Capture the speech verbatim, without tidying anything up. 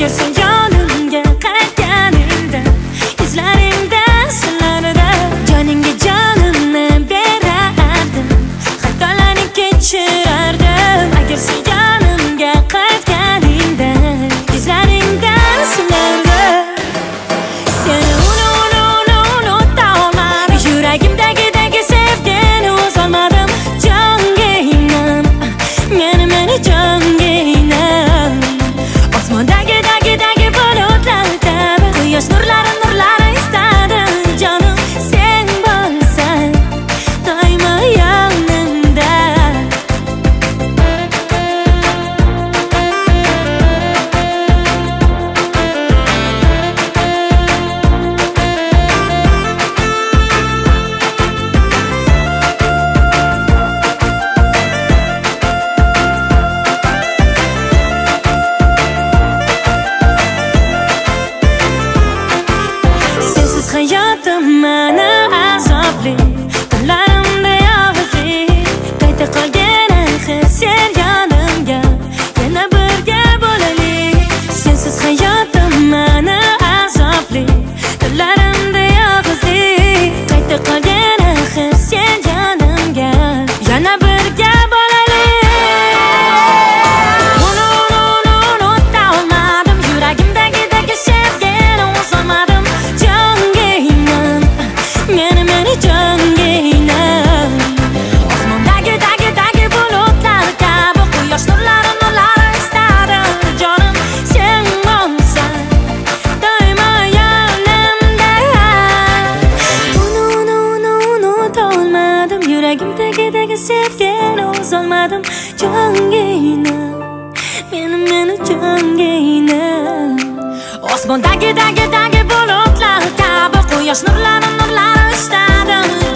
Agar sen yonimga qaytganingda, izlaringda silarda joningga jonimni berardim, xatolarni kechirardim. Agar sen yonimga qaytganingda, izlaringda silarda seni uni uni uni unuta olmadim. Yuragimdagi sevgini o'zolmadim. Jonga inam, meni meni jonga inam. Osmondagi dagi dagi bulutlar kabi quyosh nurlari nurlari istadim. Jonim sen bo'lsang doimo yonimda. Sensiz hayotim mana azobli, tunlarimda yolg'izlik. Qayta qolgan axir sen yonimga, yana birga bo'laylik. Sensiz hayotim mana azobli, tunlarimda yolg'izlik. Qayta qolgan axir sen yonimga, yana birga bo'laylik. Uni uni uni unuta olmadim. Yuragimdagi sevgini o'zolmadim. Jonga inam, meni meni jonga inam. Osmondagi dagi dagi bulutlar kabi quyosh nurlari nurlari istadim. Jonim sen bo'lsang doimo yonimda. Uni uni uni unuta olmadim. Yuragimdagi sevgini o'zolmadim. Jonga inam, meni meni jonga inam. Osmondagi dagi dagi bulutlar kabi quyosh nurlari nurlari istadim.